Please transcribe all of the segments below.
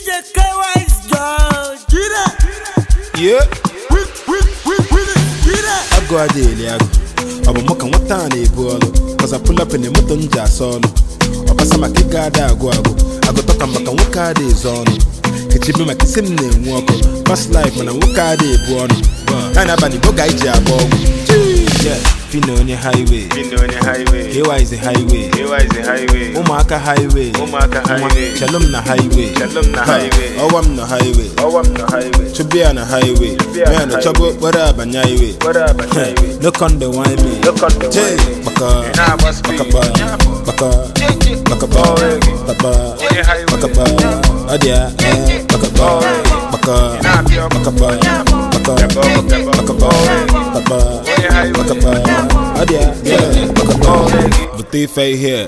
DJ K-Wise, George. Get it. Yeah. Get it. I go a daily. I'm a mock and what time they pull. Cause I pull up in the mutton jas solo. I pass my kick out. I go talk and back and walk out is on. Kitchen me my kissing name walk. Past life when I walk out the born. And I bani boga ija bob. Yeah. Fino on your highway. Here is the highway. Umaka highway. Shalom na highway. Oh, I'm the highway. To be on a highway. Man, the trouble, what up, and highway. Look on the wine me. Baka. Adia. Vutife here.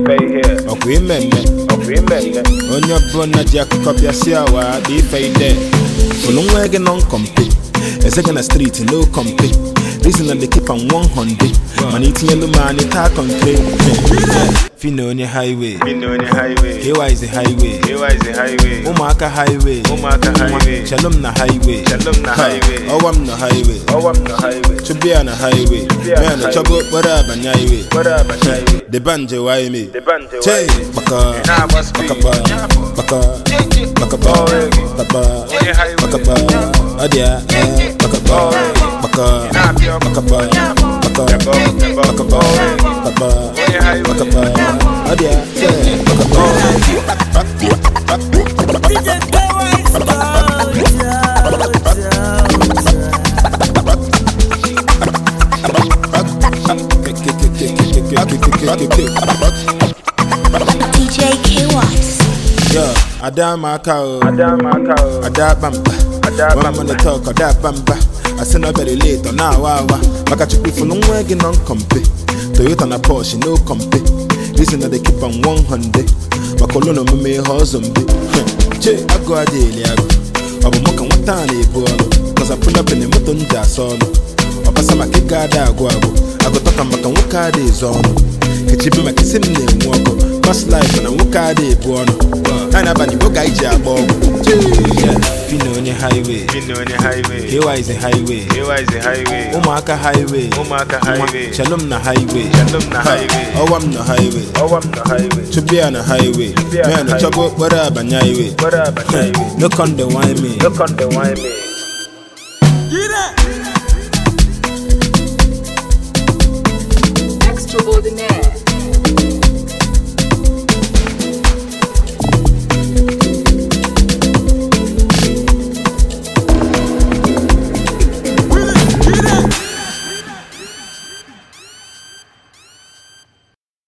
On your brother, Jack copy a siawa, the fade there. For long wagon on compete. A second a street, no compete. Reason that they keep on 100. Man eating yellow man, it talk on clay. Fino on your highway. Here is the highway. Umaka highway. Shalom na highway. Oh, I'm the highway. To be on a highway. Man, the trouble, what up, and highway. The banjo, why me? Che, baka. Adia, DJ K-Wise. yeah, Adama cow, Adabamba. One on the talk, Adabamba. I send a very late on now. Maka chupi for long wagon on compete. Toyota na Porsche, no compete. Reason that they keep on 100. Makolono me husband. Che, I go a daily. I'm a mock and what time they pull. Cause I pull up in the mutton jas solo. I pass my kick out. I go talk and back and walk out is on. Kitchen my kissing name walk. Past life when I walk out the born. And I bani boga ija bob. Yeah. Fino on your highway. Here is the highway. Umaka highway. Shalom na highway. Oh, I'm the highway. To be on a highway. Man, the trouble, what up, and highway. Look on the wine me.